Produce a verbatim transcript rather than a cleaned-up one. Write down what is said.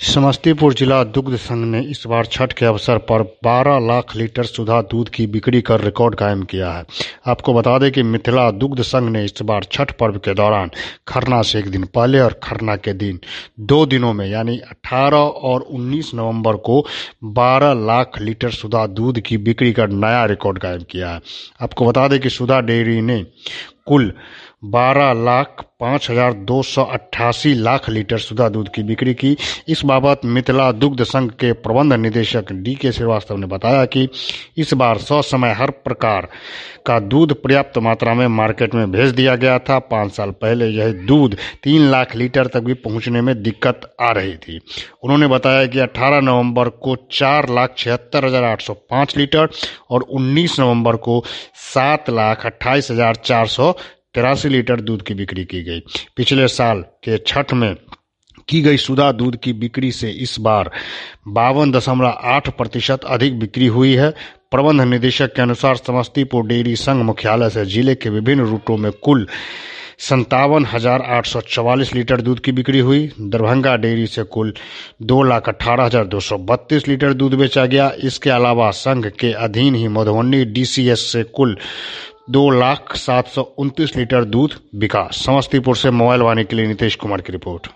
समस्तीपुर जिला दुग्ध संघ ने इस बार छठ के अवसर पर बारह लाख लीटर सुधा दूध की बिक्री कर रिकॉर्ड कायम किया है। आपको बता दें कि मिथिला दुग्ध संघ ने इस बार छठ पर्व के दौरान खरना से एक दिन पहले और खरना के दिन दो दिनों में यानी अठारह और उन्नीस नवंबर को बारह लाख लीटर सुधा दूध की बिक्री कर नया रिकॉर्ड कायम किया है। आपको बता दें कि सुधा डेयरी ने कुल बारह लाख पाँच हजार दो सौ अट्ठासी लाख लीटर सुधा दूध की बिक्री की। इस बाबत मिथिला दुग्ध संघ के प्रबंध निदेशक डी के श्रीवास्तव ने बताया कि इस बार ससमय हर प्रकार का दूध पर्याप्त मात्रा में मार्केट में भेज दिया गया था। पाँच साल पहले यह दूध तीन लाख लीटर तक भी पहुंचने में दिक्कत आ रही थी। उन्होंने बताया कि अठारह नवंबर को चार लाख छिहत्तर हजार आठ सौ पाँच लीटर और उन्नीस नवंबर को सात लाख अट्ठाईस हजार चार सौ तिरासी लीटर दूध की बिक्री की गई। पिछले साल के छठ में की गई सुधा दूध की बिक्री से इस बार बावन दशमलव आठ प्रतिशत अधिक बिक्री हुई है। प्रबंध निदेशक के अनुसार समस्तीपुर डेयरी संघ मुख्यालय से जिले के विभिन्न रूटों में कुल संतावन हजार आठ सौ चवालीस लीटर दूध की बिक्री हुई। दरभंगा डेयरी से कुल दो लाख अठारह हजार दो सौ बत्तीस लीटर दूध बेचा गया। इसके अलावा संघ के अधीन ही मधुबनी डीसीएस से कुल दो लाख सात सौ उनतीस लीटर दूध बिका। समस्तीपुर से मोबाइल वाणी के लिए नीतीश कुमार की रिपोर्ट।